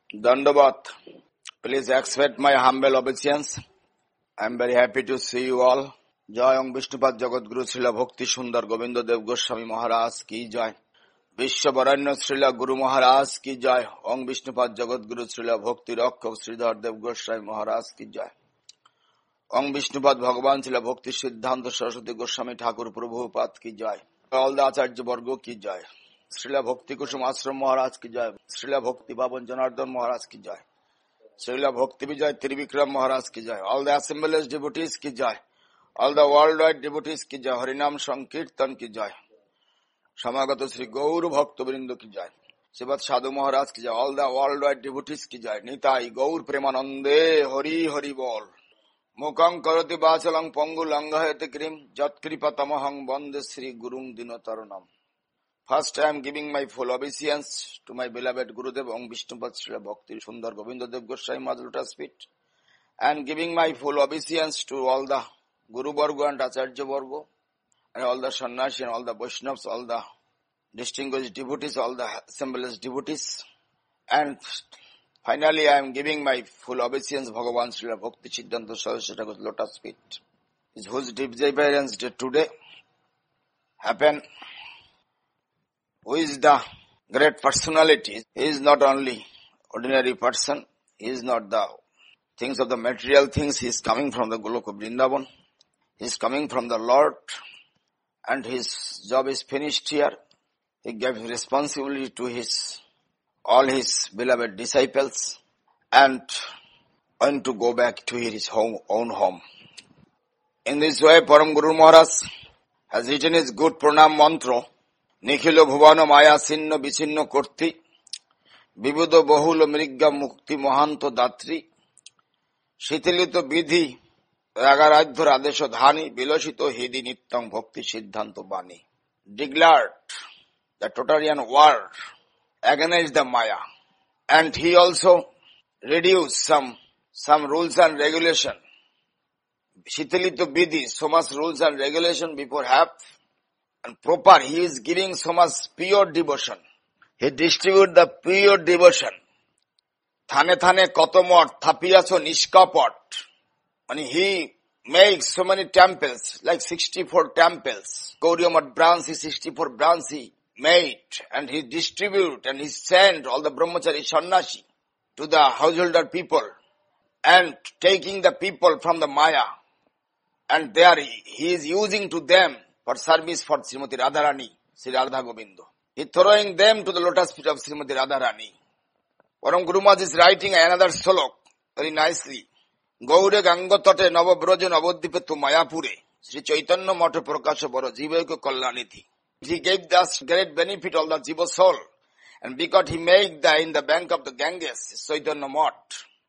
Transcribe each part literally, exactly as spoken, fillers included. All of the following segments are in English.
Dandavat. Please accept my humble obeisance. I am very happy to see you all. জয় অং বিষ্ণুপাদ জগৎগুরু শ্রীলা ভক্তি সুন্দর গোবিন্দ দেব গোস্বামী মহারাজ কি জয়। বিশ্ব বরেণ্য শ্রীলা গুরু মহারাজ কি জয়। অং বিষ্ণুপাদ জগৎগুরু শ্রীলা ভক্তি রক্ষক শ্রীধর দেব গোস্বামী মহারাজ কি জয়। অং বিষ্ণুপাদ ভগবান শ্রীলা ভক্তি সিদ্ধান্ত সরস্বতী গোস্বামী ঠাকুর প্রভুপাদ কি জয়। অল দ্য আচার্য বর্গ কি জয়। শ্রীলা ভক্তি কুসুম আশ্রম মহারাজ কি জয়। শ্রীলা ভক্তি পাবন জনার্দন মহারাজ কি জয়। শ্রীলা ভক্তি বিজয় ত্রিবিক্রম মহারাজ কি জয়। অল দ্য অ্যাসেম্বলেজ ডিভোটিস কি জয়। All the world wide devotees কি জয়। হরিনাম সংকীর্তন কি জয়। সমাগত শ্রী গৌর ভক্তবৃন্দ কি জয়। শ্রীপদ সাধু মহারাজ কি জয়। All the world wide devotees কি জয়। নিতাই গৌর প্রেমানন্দে হরি হরি বল। মুখং করতি বাচলং পঙ্গু লঙ্ঘয়তে ক্রিম যৎকৃপা তমহং বন্দে শ্রী গুরুং দীনতরণম। First, I am giving my full obeisance to my beloved Gurudev Ong Vishnupad Srila Bhakti Sundar Govinda Dev Goswami Maharaj Lotus feet, and giving my full obeisance to all the Guru Varga and Acharya Varga, and all the Sannyasi and all the Vaishnavas, all the distinguished devotees, all the assembled devotees, and finally I am giving my full obeisance to Bhagavan Srila Bhakti Siddhanta Saraswati Thakur's Lotus feet, whose disappearance today happened. Who is the great personality? He is not only ordinary person. He is not the things of the material things. He is coming from the Golok of Vrindavan. He is coming from the Lord, and his job is finished here. He gave responsibility to his all his beloved disciples and went to go back to his home, own home. In this way, Param Guru Maharaj has written his good pranam mantra. নিখিল ভুবন মায়া ছিন্ন বিচ্ছিন্ন কর্তৃ বিবিধ বহুল মৃজ্ঞা মুক্তি মহান্ত দাত্রী শিথিলিত বিধি রাগারাধ্যর আদেশ ধানী বিলসিত হিদি নিত্যং ভক্তি সিদ্ধান্ত বাণী declared the Totarian war against the Maya, and he also reduced some some rules and regulation. শিথিলিত বিধি, so much rules and regulation before have and proper. He is giving so much pure devotion. He distributes the pure devotion. Thane thane kotomot thapiaso nishkapot. And he makes so many temples, like sixty-four temples. Gauriyamat branch, sixty-four branch he made, and he distribute and he sent all the brahmachari sannyasi to the householder people, and taking the people from the Maya, and there he, he is using to them for service for Srimati Radharani, Sri Radha Govinda. He throwing them to the lotus feet of Srimati Radharani. Param Guru Maharaj is writing another slok very nicely. Gaure Gangotate Navabroja Navodipetu Mayapure, Sri Chaitanya Mata Prakasha Baro Jivaka Kallaniti. He gave us great benefit all the Jiva soul, and because he made the in the bank of the Ganges, Chaitanya Mat.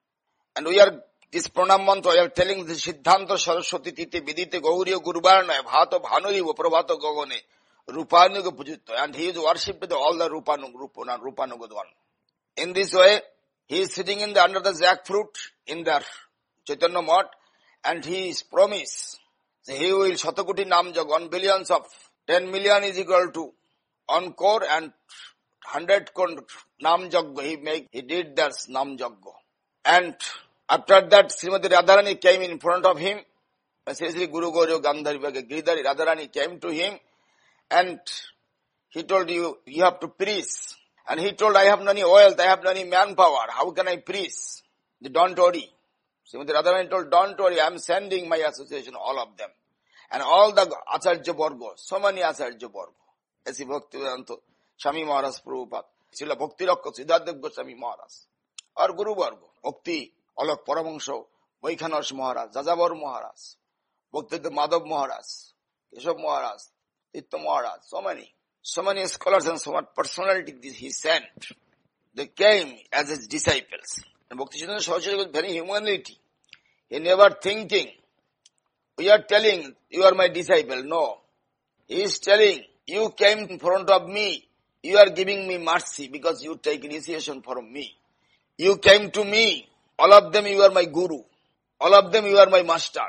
And we are this pranam mantra, I am telling the Siddhanta Saraswati Tite Vidite Gauriya Guruvarna, Bhato Bhanuri, Prabhato Gogone, Rupanuga Pujito, and he is worshipped with all the Rupanug Rupana, Rupanugadwan. In this way, he is sitting in the under the jackfruit in the Chaitanya Mat, and he is promised, he will Shatakuti Namjag, one billions of, ten million is equal to encore, and hundred Namjag, he make, he did that Namjag. And after that, Srimati Radharani came in front of him. Sri Guru Gauriya Gandharva Giridhari Radharani came to him, and he told you, you have to preach. And he told, I have no any wealth, I have no any manpower. How can I preach? Don't worry. Srimati Radharani told, don't worry, I am sending my association, all of them. And all the Acharya Varga, so many Acharya Varga. As Bhakti Vedanta, Swami Maharaj Prabhupada, Srila Bhakti Rakka, Siddhartha Dev Goswami Maharaj, or Guru Varga, Bhakti, Alok Paramahansa, Vaikhanas Maharaj, Jajavar Maharaj, Bhaktivedanta Madhav Maharaj, Keshav Maharaj, Titya Maharaj, so many, so many scholars and so much personality he sent. They came as his disciples. And Bhakti Siddhanta Saraswati was very humility. He never thinking, we are telling, you are my disciple. No. He is telling, you came in front of me, you are giving me mercy because you take initiation from me. You came to me. All of them you are my guru. All of them you are my master.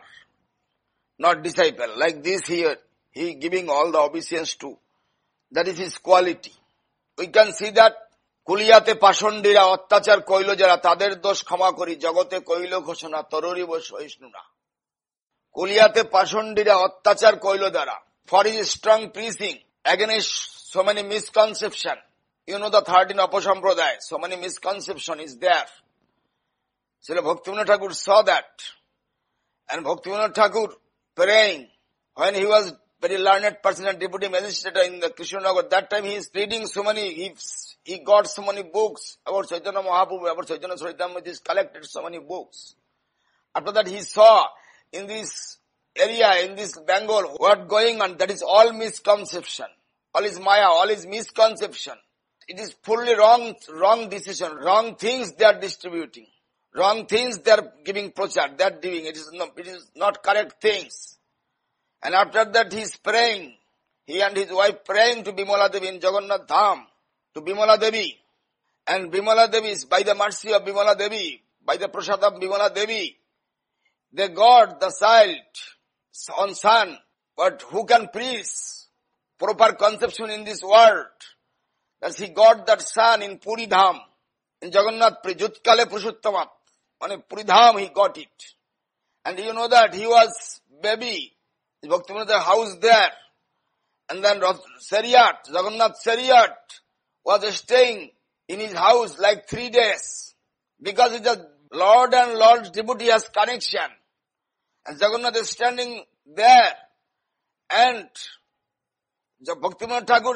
Not disciple. Like this here, he giving all the obeisance to. That is his quality. We can see that কুলিয়াতে পাষণ্ডীরা অত্যাচার কইল যারা, তাদের দোষ ক্ষমা করি, জগতে কইল ঘোষণা তরুরিব সহিষ্ণু না। কুলিয়াতে পাষণ্ডীরা অত্যাচার কইল দ্বারা, for his strong preaching against so many misconception. You know the thirteen Apasampradaya, so many misconception is there. Srila Bhaktivinoda Thakur saw that, and Bhaktivinoda Thakur praying when he was very learned person and deputy magistrate in the Krishnanagar. That time he is reading so many, he, he got so many books about Chaitanya Mahaprabhu, about Chaitanya Charitamrita. He collected so many books. After that he saw in this area, in this Bengal, what going on, that is all misconception. All is Maya, all is misconception. It is fully wrong, wrong decision, wrong things they are distributing. Wrong things they are giving prachar, they are doing. It is not, it is not correct things. And after that he is praying, he and his wife praying to Bimala Devi in Jagannath Dham, to Bimala Devi. And Bimala Devi is by the mercy of Bimala Devi, by the prasad of Bimala Devi, they got the child on son. But who can preach proper conception in this world? That he got that son in Puri Dham, in Jagannath Puri, Jutkale Purushottamat. On a Puri Dham he got it. And you know that he was baby, Bhaktivinoda house there. And then Chariot, Jagannath Chariot was staying in his house like three days. Because it's a Lord and Lord's devotee has connection. And Jagannath is standing there. And Bhaktivinoda Thakur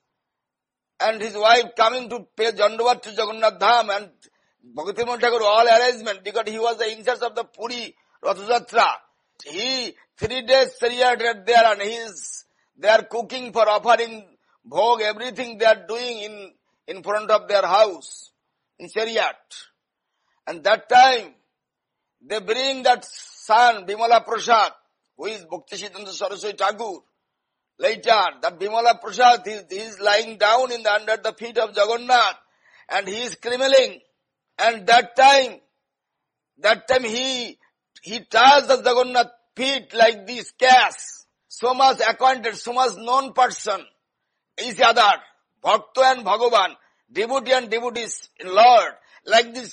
and his wife coming to pay Jandavat to Jagannath Dham, and Bhaktivinoda Thakur all arrangement, because he was the in charge of the Puri Rathayatra. He, three days chariot there, and he is, they are cooking for offering bhog, everything they are doing in, in front of their house, in chariot. And that time, they bring that son, Bimala Prasad, who is Bhakti Siddhanta Saraswati Thakur. Later, that Bimala Prasad, he, he is lying down in the, under the feet of Jagannath, and he is criminal. And that time, that time he, he touched the Jagannath feet like this, cast. So much acquainted, so much known person, each other, Bhakta and Bhagavan, devotee and devotees in Lord, like this,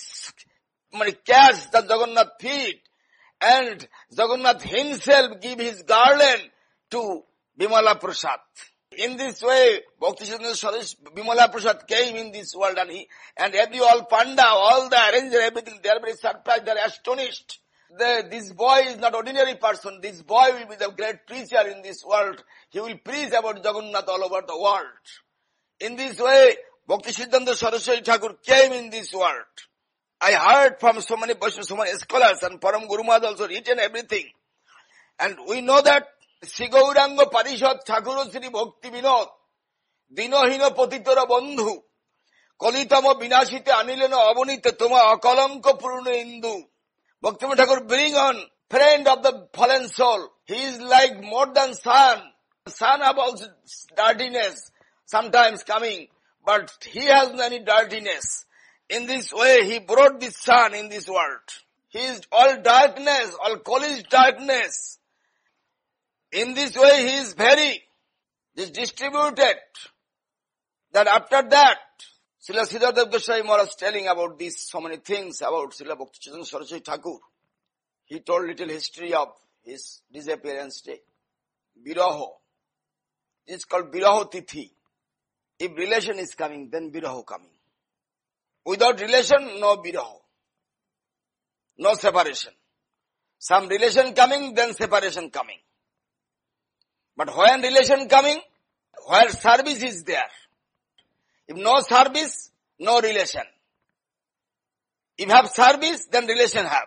cast the Jagannath feet, and Jagannath himself give his garland to Bimala Prasad. In this way, Bhakti Siddhanta Saraswati, Bimala Prasad came in this world, and he, and every all panda, all the arranger, everything, they are very surprised, they are astonished. The, this boy is not ordinary person. This boy will be the great preacher in this world. He will preach about Jagannath all over the world. In this way, Bhakti Siddhanta Saraswati Thakur came in this world. I heard from so many persons, so many scholars, and Param Guru Maharaj also written everything. And we know that Sri Gauranga Parishad Thakur Sri Bhakti Vinod, Dinohino Patitora Bandhu, Kalitama Vinashite Anilena Avonite Toma Akalanka Puruna Indu. Bhaktivinoda Thakur bring on friend of the fallen soul. He is like more than son. Son have also dirtiness sometimes coming, but he has no any dirtiness. In this way, he brought this son in this world. He is all darkness, all college darkness. In this way, he is very distributed. That after that, Srila Siddhartha Goswami Maharaj telling about these so many things about Srila Bhakti Siddhanta Saraswati Thakur. He told little history of his disappearance day. Viraho. It's called Viraho Tithi. If relation is coming, then Viraho coming. Without relation, no Viraho. No separation. Some relation coming, then separation coming. But when relation coming, where service is there. If no service, no relation. If have service, then relation have.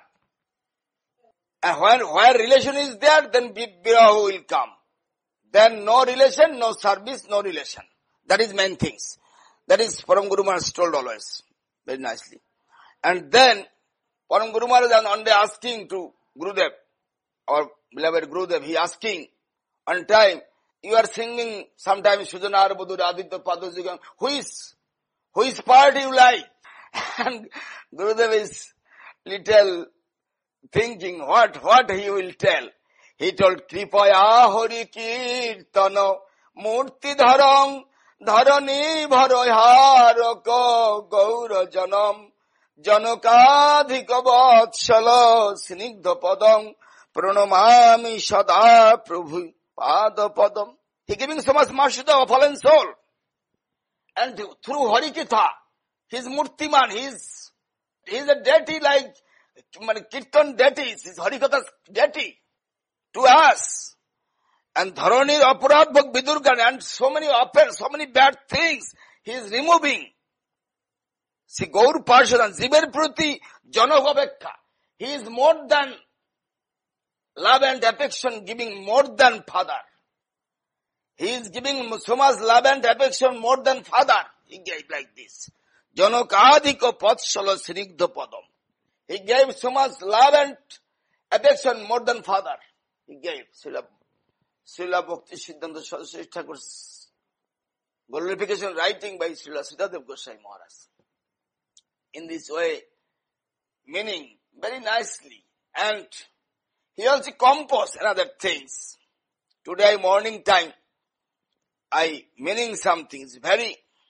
And when, where relation is there, then Viraho will come. Then no relation, no service, no relation. That is main things. That is Param Guru Maharaj told always. Very nicely. And then, Param Guru Maharaj on day asking to Gurudev, our beloved Gurudev, he asking, on time, you are singing sometimes Sujana Arbudu Aditya Padusugam. Who is, who is part you like? And Gurudev is little thinking what, what he will tell. He told, Kripaya Hori Kirtana Murti Dharang ধরণী ভরহারক গৌর জনম জনকাধিক বৎসল স্নিগ্ধ পদম প্রণমামি সদা প্রভু পাদ Padam. He giving so much mercy to a fallen soul. And through Harikatha, his Murtiman, his, he's a deity like Kirtan deities, his Harikatha's deity to us. And Dharanir Aparad Bhag Vidurgan, and so many offense, so many bad things he is removing. See, Gaur Parshadan, Ziber Pruti, Janavabekka, he is more than love and affection, giving more than father. He is giving so much love and affection more than father. He gave like this. Janakadiko Patshalo Srigdha Padam. He gave so much love and affection more than father. He gave. Srila, Srila Bhakti Siddhanta Saraswati Thakur's glorification writing by Srila Siddhadev Goswami Maharaj. In this way, meaning very nicely. And he also composed another things. Today morning time, I meaning some things very,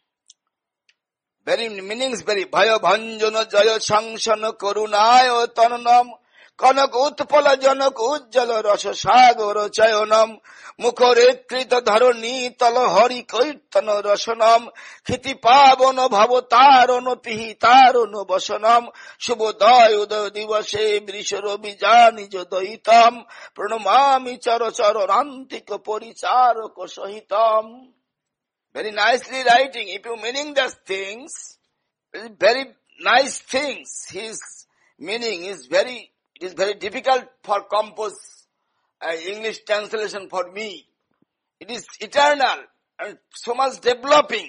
very meanings very bhaya bhanjana jaya sangsana karunaya tananam kanak utpala janak ujjala rasa sagara chayanam mukharekrita dharani tala hari kirtana rasanam khiti pavana bhavatarana pihitarana vasanam shubhodaya uday divase vrishara bijani jadaitam pranamami chara chara rantika paricharaka sahitam. Very nicely writing. If you meaning those things, very nice things. His meaning is very, it is very difficult for compose uh, English translation for me. It is eternal and so much developing.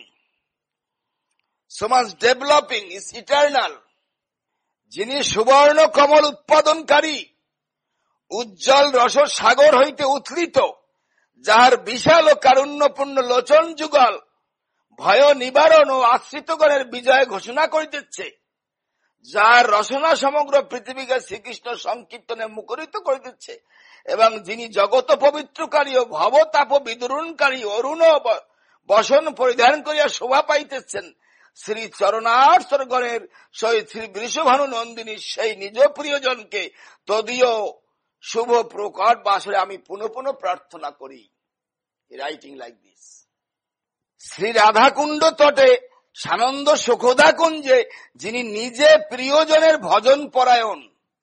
So much developing is eternal. যিনি সুবর্ণ কমল উৎপাদনকারী উজ্জ্বল রস সাগর হইতে উথলিত, যাহার বিশাল ও কারুণ্যপূর্ণ লোচন যুগল ভয় নিবারণ ও আশ্রিতগণের বিজয় ঘোষণা করিতেছে, যার রচনা সমগ্র পৃথিবীকে শ্রীকৃষ্ণ সংকীর্তনে মুখরিত করিতেছে, এবং যিনি জগত পবিত্রকারী ও ভবতাপ বিদূরণকারী অরুণ বসন পরিধান করিয়া শোভা পাইতেছেন, শ্রী চরণার্চগণের সহিত শ্রী বৃষভানু নন্দিনী সেই নিজ প্রিয়জনকে তদীয় শুভ প্রকট বাসরে আমি পুনঃ পুনঃ প্রার্থনা করি। Writing like this. Shri Radhakunda তটে সানন্দ সুখদা কুঞ্জে যিনি নিজে প্রিয়জনের ভজন পরায়ণ,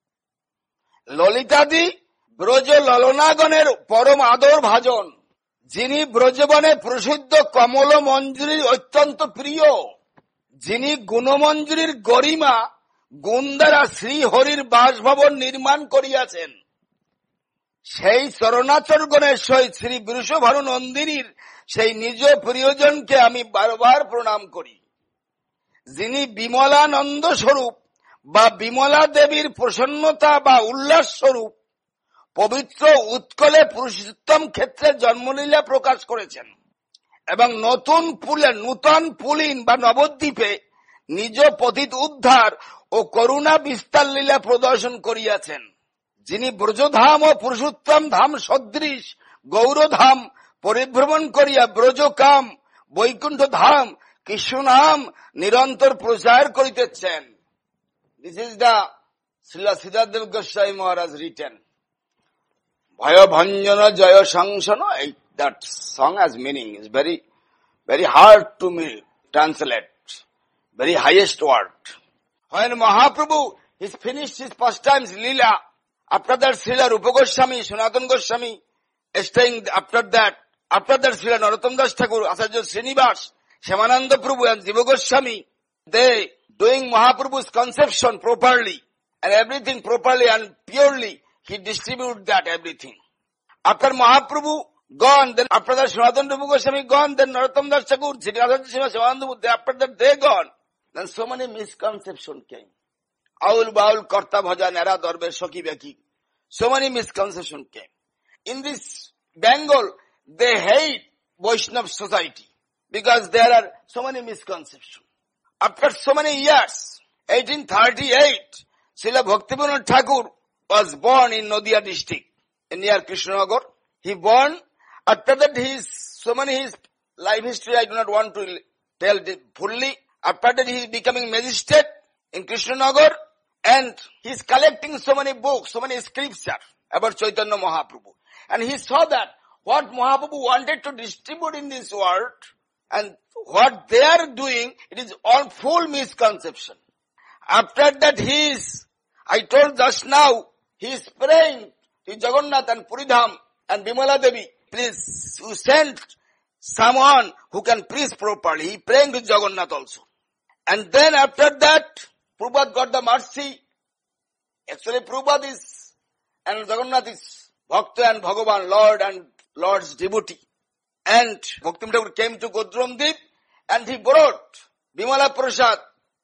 ললিতাদি ব্রজ ললনাগণের পরম আদর ভাজন, যিনি ব্রজবনে প্রসিদ্ধ কমল মঞ্জুরির অত্যন্ত প্রিয়, যিনি গুণমঞ্জুরির গরিমা গুণ দ্বারা শ্রীহরির বাসভবন নির্মাণ করিয়াছেন, সেই চরণাচরগণের সহিত শ্রী বৃষভানু নন্দিনীর সেই নিজ প্রিয়জনকে আমি বারবার প্রণাম করি, যিনি বিমলানন্দ স্বরূপ বা বিমলা দেবীর প্রসন্নতা বা উল্লাস স্বরূপ পবিত্র উৎকলে পুরুষোত্তম ক্ষেত্রে জন্মলীলা প্রকাশ করেছেন এবং নতুন পুলে নূতন পুলিন বা নবদ্বীপে নিজ পতিত উদ্ধার ও করুণা বিস্তার লীলা প্রদর্শন করিয়াছেন, যিনি ব্রজধাম ও পুরুষোত্তম ধাম সদৃশ গৌরধাম পরিভ্রমণ করিয়া ব্রজকাম বৈকুণ্ঠ ধাম কৃষ্ণ নাম নিরন্তর প্রচার করিতেছেন। This is the Srila Siddharthadev Goswami Maharaj written. ভয় ভঞ্জন জয় সংসন, that song has meaning, is very, very hard to me translate, very highest word. When Mahaprabhu is finished his pastimes Leela, after that Srila Rupa Goswami, Sanatana Goswami, staying after that, after that Srila Narottam Das Thakur, Acharya Srinivas, Shyamananda Prabhu and Jiva Goswami, they doing Mahaprabhu's conception properly and everything properly and purely, he distribute that everything. After Mahaprabhu gone, then after that Sanatana Rupa Goswami gone, then Narottam Das Thakur, Acharya Shyamananda Prabhu, after that they gone, then so many misconceptions came. Aul baul karta bhaja nera darbe shoki beki. So many misconceptions came. In this Bengal, they hate Vaishnava society because there are so many misconceptions. After so many years, eighteen thirty-eight, Srila Bhaktivinoda Thakur was born in Nadia district, near Krishnanagar. He born, after that his, so many his life history I do not want to tell fully. After that he is becoming magistrate in Krishnanagar and he is collecting so many books, so many scriptures about Chaitanya Mahaprabhu. And he saw that what Mahaprabhu wanted to distribute in this world and what they are doing, it is all full misconception. After that he is, I told just now, he is praying to Jagannath and Puridham and Bimala Devi, please, you send someone who can preach properly. He praying to Jagannath also. And then after that, Prabhupada got the mercy. Actually Prabhupada is, and Jagannath is Bhakta and Bhagavan, Lord and Lord's devotee. And Bhakti Thakur came to Godrumdeep and he brought Bimala Prasad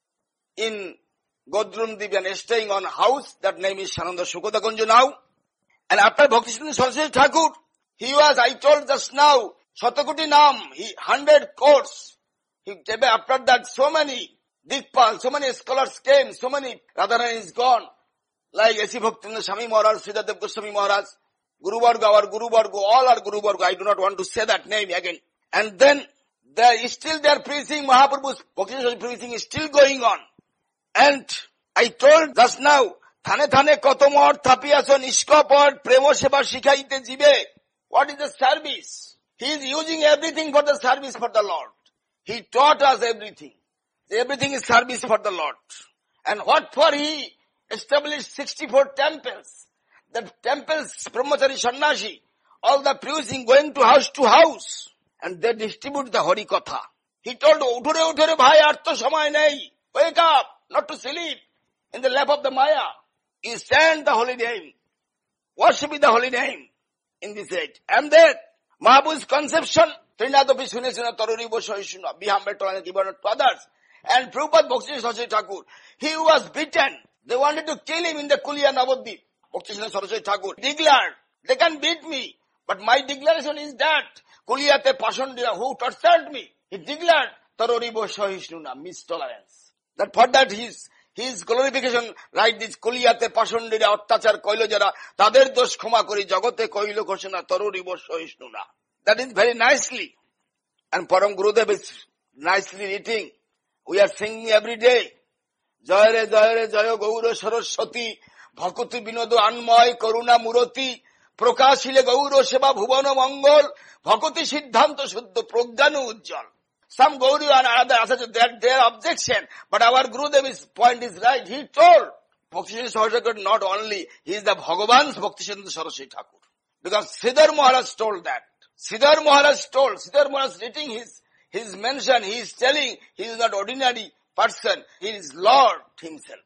in Godrumdeep and staying on a house. That name is Sananda Shukoda Kunja now. And after Bhakti Saraswati Thakur, he was, I told just now, Shatakoti Nam, he hundred courts. He, after that, so many Dikpal, so many scholars came, so many, Radharani is gone. Like A C Bhaktivinoda Swami Maharaj, Sridhar Goswami Maharaj, Guru Varga, our Guru Varga, all are Guru Varga. I do not want to say that name again. And then, there is still their preaching, Mahaprabhu's Bhakti preaching is still going on. And I told just now, Thane thane koto mor thapiaso niskapad premo seba shikhaite jibe. What is the service? He is using everything for the service for the Lord. He taught us everything. Everything is service for the Lord. And what for he established sixty-four temples. The temples, Brahmachari Sannyasi, all the preaching going to house to house. And they distribute the Hari Katha. He told, Uthure uthure bhai artho samay nahi. Wake up, not to sleep in the lap of the Maya. You stand the holy name. Worship the holy name in this age. And then, Mahaprabhu's conception, Trinadapi Sune Suna Taruri Boshoishuna, be humble to given to others. And Prabhupada Bhakti Saraswati Thakur, he was beaten. They wanted to kill him in the Kulia Navadvip. Bhakti Saraswati Thakur declared, they can beat me, but my declaration is that, Kuliyate Pashandira, who tortured me, he declared, Taruri Boshoishuna, mistolerance. That for that his, his glorification, right, this Kuliyate Pashandira, Ottachar Koilo Jara, Tader Dosh Khoma Kori, Jagote Koilo Koshana, Taruri Boshoishuna. That is very nicely. And Param Gurudev is nicely reading. We are singing every day. Jayare Jayare Jayo Gaura Saraswati, Bhakti Binodo Anmay Karuna Murati, Prakashile Gauro Seba Bhuvana Mangol, Bhakti Siddhanta Shuddha Pragyanu Ujjal. Some Gauri and other, that their objection, but our Gurudev point is right. He told Bhakti Saraswati Thakur not only, he is the Bhagavan's Bhakti Saraswati Thakur. Because Sridhar Maharaj told that. Sridhar Maharaj told, Sridhar Maharaj reading his, his mention, he is telling he is not ordinary person, he is Lord himself.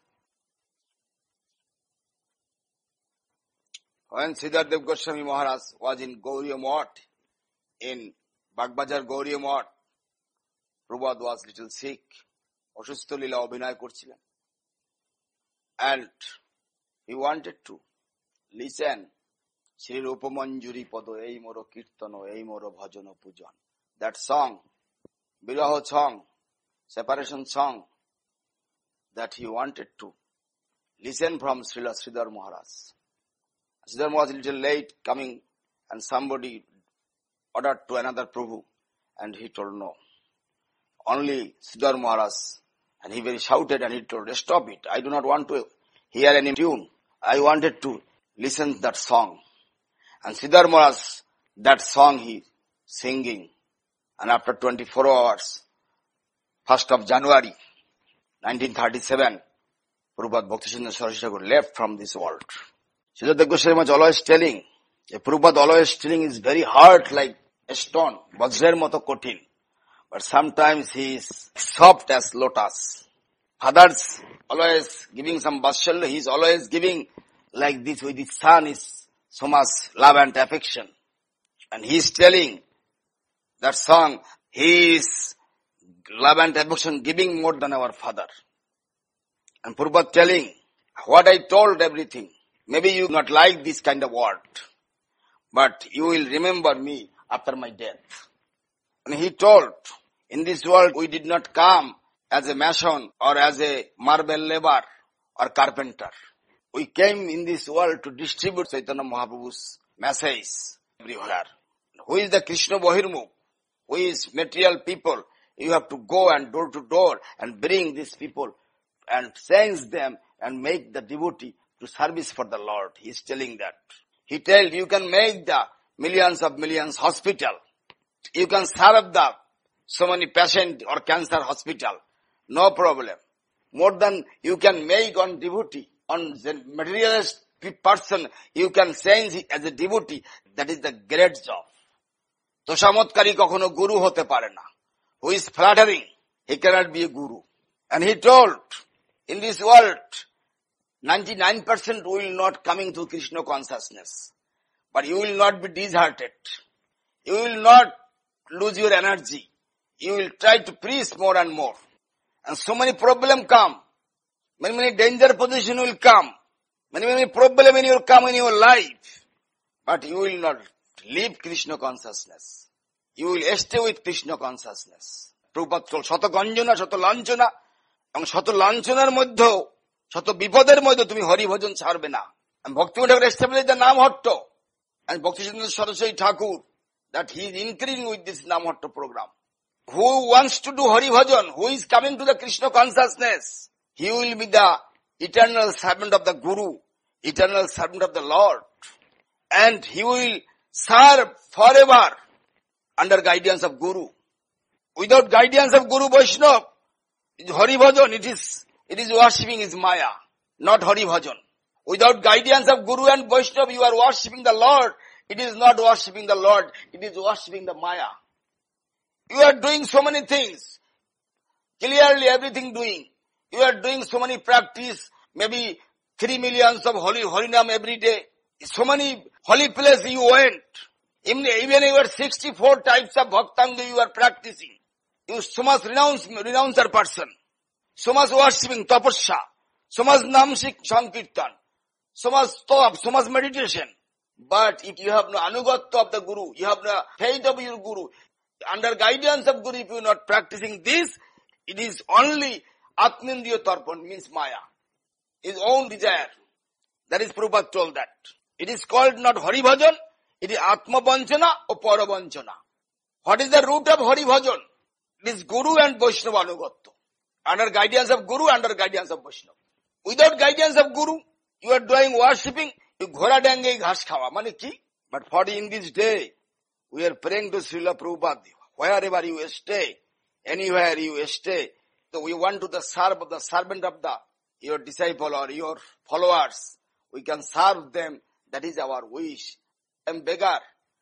When Siddhar Dev Goswami Maharaj was in Gauriya Math, in Bagbajar Gauriya Math, Prabhupada was little sick. Oshustha Lila Abhinay korchilen. And he wanted to listen Shri Rupa Manjuri Pado Ei Moro Kirtano Ei Moro Bhajano Pujan. That song, Biraho song, separation song, that he wanted to listen from Srila Sridhar Maharaj. Sridhar was a little late coming and somebody ordered to another Prabhu and he told no. Only Sridhar Maharaj, and he very shouted and he told, stop it, I do not want to hear any tune. I wanted to listen that song. And Sridhar Maharaj, that song he singing. And after twenty-four hours, first of January, nineteen thirty-seven, Prabhupada Bhakti Saraswati Thakur left from this world. Sridhar Dev Goswami was always telling, Prabhupada always telling is very hard like a stone, Vajrer Moto Kotin. But sometimes he is soft as lotus. Fathers always giving some Vatshalya, he is always giving like this with his son is so much love and affection. And he is telling that song, he is love and affection giving more than our father. And Prabhupada telling, what I told everything, maybe you not like this kind of word, but you will remember me after my death. And he told, in this world we did not come as a mason or as a marble laborer or carpenter. We came in this world to distribute Chaitanya Mahaprabhu's message everywhere. Who is the Krishna Bahirmukh? who is material people. You have to go and door to door and bring these people and sense them and make the devotee to service for the Lord. He is telling that. He tells you can make the millions of millions hospital. You can serve the so many patient or cancer hospital. No problem. More than you can make on devotee, on the materialist person, you can sense it as a devotee. That is the great job. তোষামতকারী কখনো গুরু হতে পারে না. Who is flattering, he cannot be a guru. And he told, in this world, ninety-nine percent will not coming to Krishna consciousness. But you will not be disheartened. You will not lose your energy. You will try to preach more and more. And so many problems come. Many, many danger position will come. Many, many problems in will come in your life. But you will not leave Krishna consciousness. You will stay with Krishna consciousness. Prabhupada told, শত গঞ্জনা, শত লাঞ্ছনা, এবং শত লাঞ্ছনার মধ্যেও, শত বিপদের মধ্যে তুমি হরিভজন ছাড়বে না। And Bhaktivinoda Thakur established the Namhatto. And Bhaktisiddhanta Saraswati Thakur, that he is increasing with this Namhatto program. Who wants to do Hari Bhajan, who is coming to the Krishna consciousness, he will be the eternal servant of the Guru, eternal servant of the Lord. And he will serve forever under guidance of Guru. Without guidance of Guru Vaishnava, Hari Bhajan, it is, it is worshipping is Maya, not Hari Bhajan. Without guidance of Guru and Vaishnava, you are worshipping the Lord. It is not worshipping the Lord, it is worshipping the Maya. You are doing so many things. Clearly everything doing. You are doing so many practice, maybe three millions of holy Harinam every day. So many holy places you went. Even, even you are sixty-four types of Bhaktanga you are practicing. You so much renounce, renouncer person. So much worshipping, tapasya. So much namsik sankirtan. So much stop, so much meditation. But if you have no anugatya of the Guru, you have no faith of your Guru, under guidance of Guru, if you are not practicing this, it is only Atmendriya Tarpan, means Maya. His own desire. That is Prabhupada told that. It is called not Hari Bhajan, it is Atma Vanchana or Para Vanchana. What is the root of Hari Bhajan? It is Guru and Vaishnava Anugatya. Under guidance of Guru, under guidance of Vaishnava. Without guidance of Guru, you are doing worshipping, you ghora dange ghas khawa. Mane ki? But for in this day, we are praying to Srila Prabhupada. Wherever you stay, anywhere you stay, so we want to the serve the servant of the your disciple or your followers. We can serve them. That is our wish. I am beggar.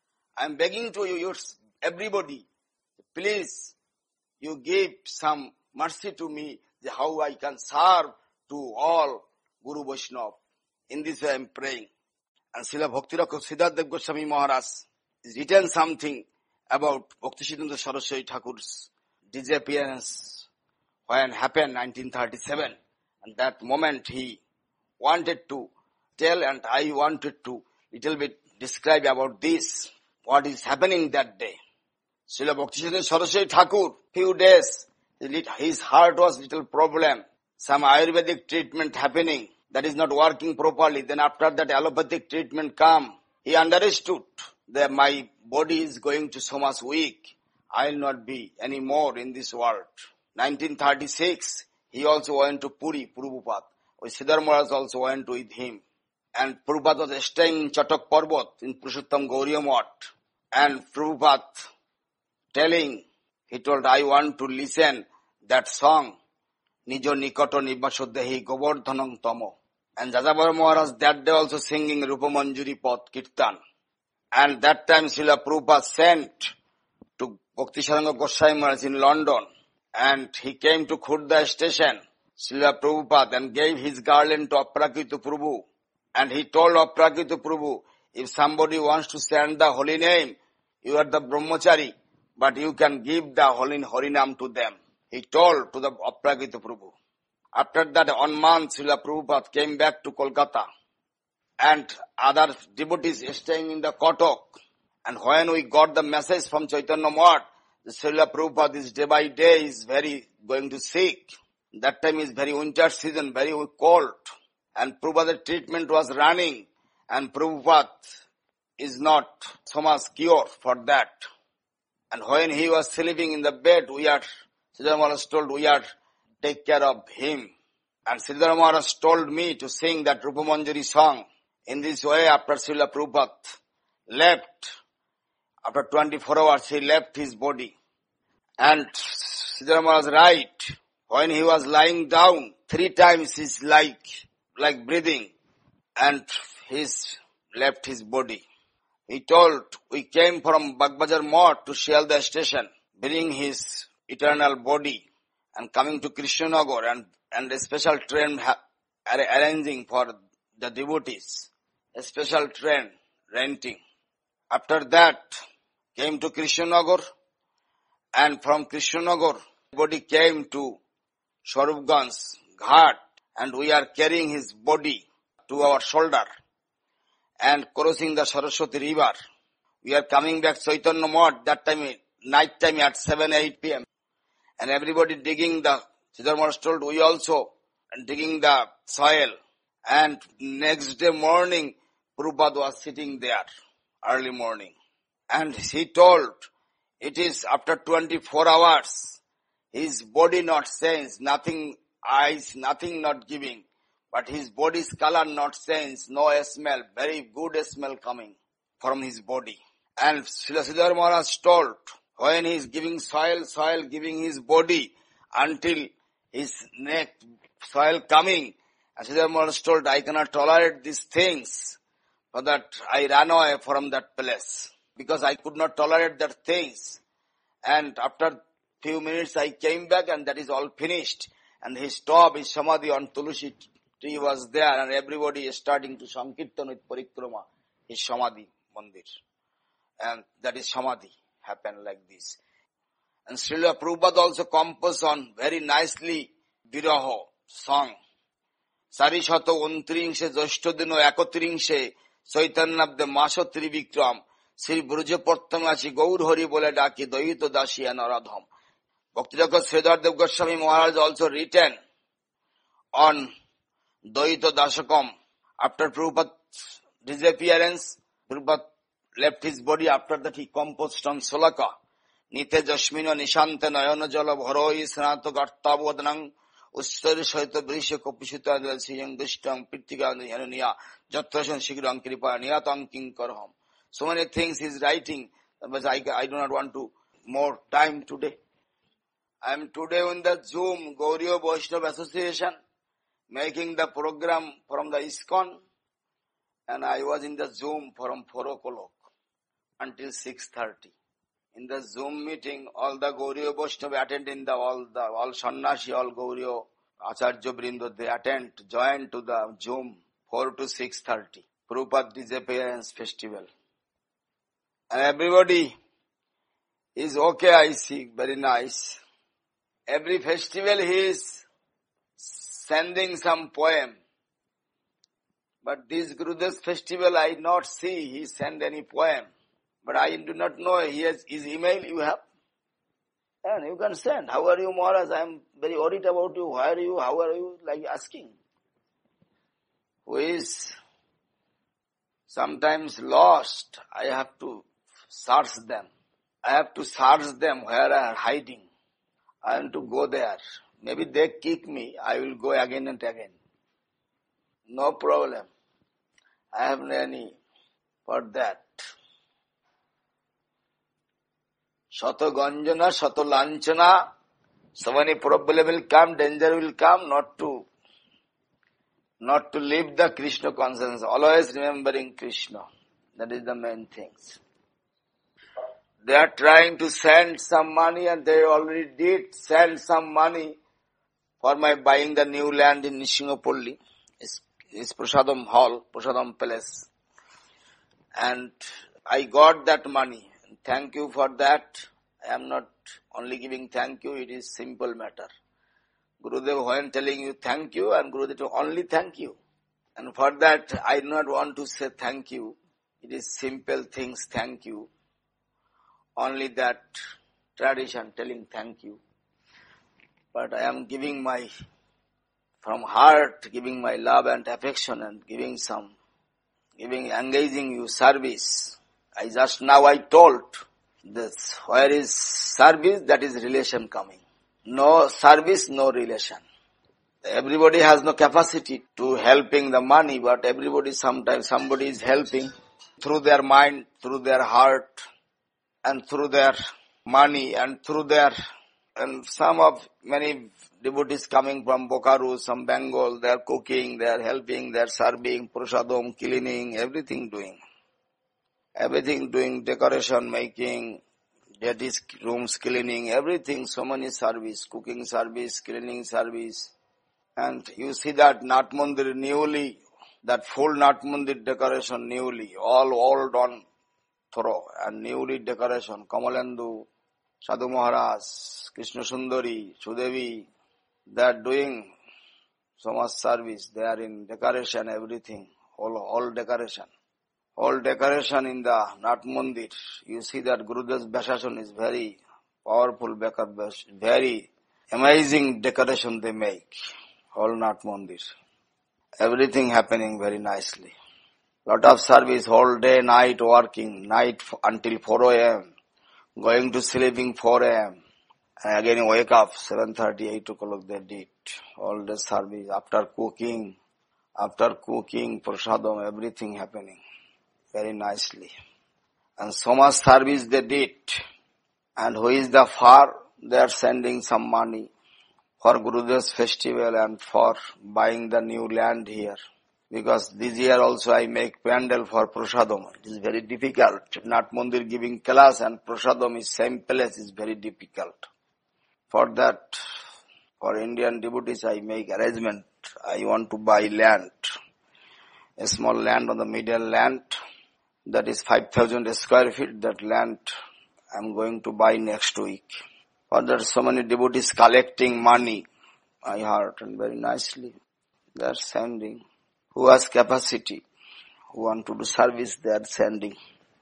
I am begging to you, your, everybody, please, you give some mercy to me, how I can serve to all Guru Vaishnava. In this way I am praying. And Srila Bhakti-Rakshak Siddhartha Goswami Maharaj is written something about Bhaktisiddhanta Saraswati Thakur's disappearance when happened nineteen thirty-seven. And that moment he wanted to tell and I wanted to little bit describe about this, what is happening that day. Srila Bhaktisiddhanta Saraswati Thakur, few days, his heart was little problem. Some Ayurvedic treatment happening that is not working properly. Then after that allopathic treatment come, he understood that my body is going to so much weak. I will not be anymore in this world. nineteen thirty-six, he also went to Puri, Prabhupada. Siddhar Maharaj also went with him. And Prabhupada was staying in Chatak Parvat in Purushottam Gauriya Math. And Prabhupada telling, he told, I want to listen that song, Nijo Nikoto Nibashodehi Govardhanam Tamo. And Jajabar Maharaj that day also singing Rupa Manjuri Path Kirtan. And that time Srila Prabhupada sent to Bhaktisaranga Goswami Maharaj in London. And he came to Khurda station, Srila Prabhupada, and gave his garland to Aprakita Prabhu. And he told Aprakita Prabhu, if somebody wants to send the holy name, you are the brahmachari, but you can give the holy Harinam to them. He told to the Aprakita Prabhu. After that, one month, Srila Prabhupada came back to Kolkata. And other devotees staying in the Kotak. And when we got the message from Chaitanya Math, the Srila Prabhupada is day by day is very going to sick. That time is very winter season, very cold. And Prabhupada's treatment was running. And Prabhupada is not so much cure for that. And when he was sleeping in the bed, we are, Sridhar Maharaj told, we are take care of him. And Sridhar Maharaj told me to sing that Rupa Manjari song. In this way, after Srila Prabhupada left, after twenty-four hours, he left his body. And Sridhar Maharaj right, when he was lying down, three times he's like, like breathing, and he's left his body. He told, we came from Bagbazar Mott to Shialdah station, bringing his eternal body and coming to Krishnanagar, and, and a special train ha- arranging for the devotees, a special train renting. After that, came to Krishnanagar, and from Krishnanagar, body came to Swarupganj Ghat, and we are carrying his body to our shoulder and crossing the Saraswati river. We are coming back Chaitanya Math, that time, night time at seven, eight p.m. And everybody digging the, Sridhar Maharaj told, we also digging the soil. And next day morning, Prabhupada was sitting there, early morning. And he told, it is after twenty-four hours, his body not changed, nothing eyes, nothing not giving. But his body's color not changed, no smell, very good smell coming from his body. And Sridhar Maharaj told, when he is giving soil, soil giving his body until his neck, soil coming. And Sridhar Maharaj told, I cannot tolerate these things, so that I ran away from that place. Because I could not tolerate that things. And after few minutes I came back, and that is all finished. And he stopped his samadhi on Tulsi tree was there, and everybody is starting to Sankirtan with Parikrama, his samadhi mandir. And that is samadhi, happened like this. And Srila Prabhupada also composed on very nicely Viraho song. Sari Shato Untrinse Joshtodino Ekotrinse Chaitanyabde Maso Trivikram Sri Bruje Portamasi Gaur Hari Bole Daki Doito Dashi and Aradham. Bhakti-Jagat Sridhar Dev Goswami Maharaj also written on Doito Dasakam. After Prabhupada's disappearance, Prabhupada left his body. After that he composed on Solaka. Nite Jasmino Nishante Nayana Jala Bharoi Sanato Gartavadnang Ustari Saita Brisha Kopishita Siyang Dishtam Pittiga Yanuniya Jatrashan Shigrang Kripa Niyatang King Karham. So many things he is writing, but I, I do not want to more time today. I am today on the Zoom Gauriya Vaishnava Association making the program from the ISKCON, and I was in the Zoom from four o'clock until six thirty. In the Zoom meeting, all the Gauriya Vaishnava attend in the, all the, all Sannyasi, all Gauriya Acharya Brindo, they attend, join to the Zoom four to six thirty. Prabhupada Disappearance Festival. And everybody is okay, I see, very nice. Every festival he is sending some poem. But this Gurudev's festival I not see he send any poem. But I do not know, he has his email you have. And you can send. How are you, Maharaj? I am very worried about you. Why are you? How are you? Like asking. Who is sometimes lost. I have to search them. I have to search them where I am hiding. I want to go there. Maybe they kick me. I will go again and again. No problem. I have no any for that. Shato Ganjana, Shato Lanchana. So many problem will come, danger will come, not to not to leave the Krishna consciousness. Always remembering Krishna. That is the main things. They are trying to send some money, and they already did send some money for my buying the new land in Nishingapolli. It's, it's Prasadam Hall, Prasadam Palace. And I got that money. Thank you for that. I am not only giving thank you, it is simple matter. Gurudev when telling you thank you, and Gurudev only thank you. And for that I do not want to say thank you. It is simple things, thank you. Only that tradition telling thank you. But I am giving my, from heart, giving my love and affection and giving some, giving, engaging you service. I just now I told, This, where is service, that is relation coming. No service, no relation. Everybody has no capacity to helping the money, but everybody sometimes, somebody is helping through their mind, through their heart, and through their money, and through their, and some of many devotees coming from Bokaru, some Bengal, they are cooking, they are helping, they are serving, prasadam, cleaning, everything doing. Everything doing, decoration making, deities rooms cleaning, everything, so many service, cooking service, cleaning service. And you see that Nat Mandir newly, that full Nat Mandir decoration newly, all old on thorough and newly decoration, Kamalendu, Sadhu Maharaj, Krishna Sundari, Sudevi, they are doing so much service, they are in decoration, everything, all, all decoration. All decoration in the Nat Mandir, you see that Gurudev's Bashashan is very powerful, very amazing decoration they make. All Nat Mandir. Everything happening very nicely. Lot of service, whole day, night working, night until four a.m. Going to sleeping four a.m. And again wake up, seven thirty, eight o'clock they did. All the service, after cooking, after cooking, prasadam, everything happening very nicely. And so much service they did. And who is the far? They are sending some money for Gurudev's festival and for buying the new land here. Because this year also I make pandal for prasadam. It is very difficult. Nat Mandir giving class and prasadam is same place is very difficult. For that, for Indian devotees I make arrangement. I want to buy land. A small land on the middle land. That is five thousand square feet. That land I am going to buy next week. For that so many devotees collecting money. I heard and very nicely. They are sending. Who has capacity, who want to do service, they are sending.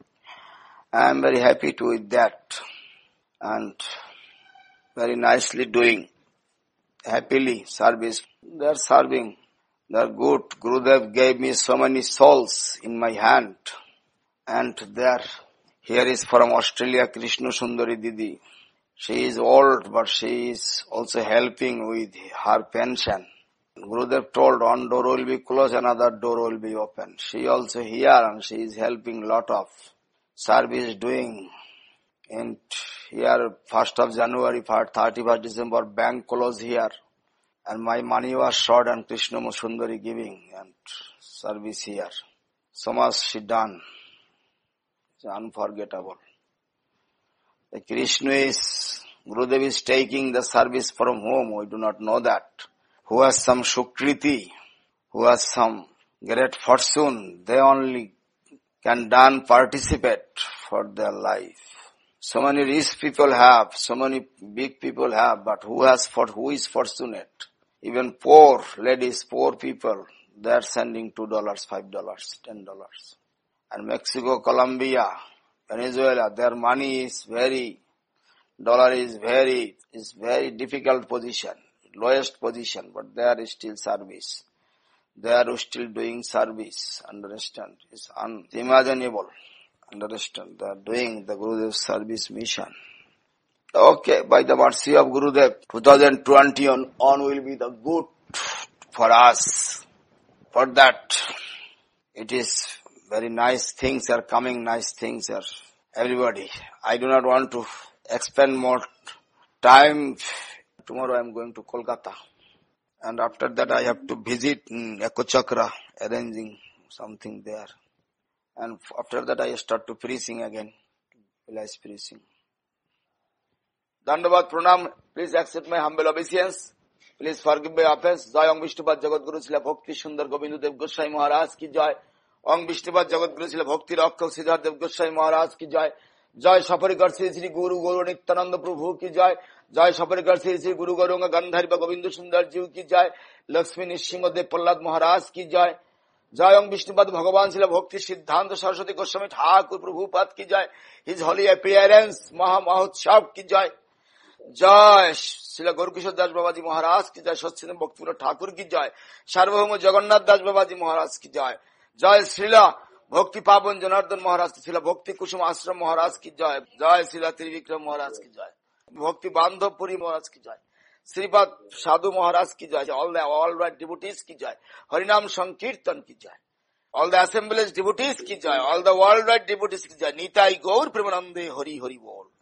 I am very happy to with that. And very nicely doing. Happily service. They are serving. They are good. Gurudev gave me so many souls in my hand. And there, here is from Australia, Krishna Sundari Didi. She is old, but she is also helping with her pension. Gurudev told one door will be closed, another door will be open. She also here and she is helping lot of service doing. And here, first of January, thirty-first December, bank closed here. And my money was short and Krishna Sundari giving and service here. So much she done. It's unforgettable. The Krishna is, Gurudev is taking the service from whom? We do not know that. Who has some Shukriti, who has some great fortune, they only can done participate for their life. So many rich people have, so many big people have, but who has for who is fortunate? Even poor ladies, poor people, they are sending two dollars, five dollars, ten dollars. And Mexico, Colombia, Venezuela, their money is very, dollar is very, is very difficult position, lowest position, but there is still service. They are still doing service, understand? It's unimaginable, understand? They are doing the Gurudev service mission. Okay, by the mercy of Gurudev, twenty twenty on, on will be the good for us. For that, it is very nice things are coming, nice things are everybody. I do not want to expend more time. Tomorrow I am going to Kolkata. And after that I have to visit Echo Chakra, arranging something there. And after that I start to preaching again. Village preaching. Dandavat Pranam, please accept my humble obeisance. Please forgive my offense. Jai Om Vishnupad Jagat Guru Srila Bhakti Sundar Govinda Dev Goswami Maharaj ki jai. Om Vishnupad Jagat Guru Srila Bhakti Rakshak Siddhar Dev Goswami Maharaj ki jai. Jai Saparikar Sri Sri Guru Guru Nityananda Prabhu ki jai. Jai Saparikar Sri Sri Guru Garunga Gandharva Govinda Sundar Ji ki jai. Lakshmi Nishinga Dev Prahlad Maharaj ki jai. Jai Om Vishnupad Bhagavan Srila Bhakti Siddhanta Saraswati Goswami Thakur Prabhupada ki jai. His holy appearance Maha Mahotsav ki jai. Jai Srila Gaurkishore Das Babaji Maharaj ki jai. Satsindam Bhaktivinoda Thakur ki jai. Sarvabhauma Jagannath Das Babaji Maharaj ki jai. Jai Srila ভক্তি পাবন জনার্দন মহারাজ কি, ছিল ভক্তি কুসুম আশ্রম মহারাজ কি জয়, জয় শিলা ত্রিবিক্রম মহারাজ কি জয়, ভক্তি বান্ধবপুরী মহারাজ কি জয়, শ্রীপাদ সাধু মহারাজ কি জয়, all the all right devotees কি জয়, হরিনাম সংকীর্তন কি জয়, all the assemblage devotees ki jai, all the worldwide devotees ki jai, Nitai Gaur Premanande Hari Hari Bol.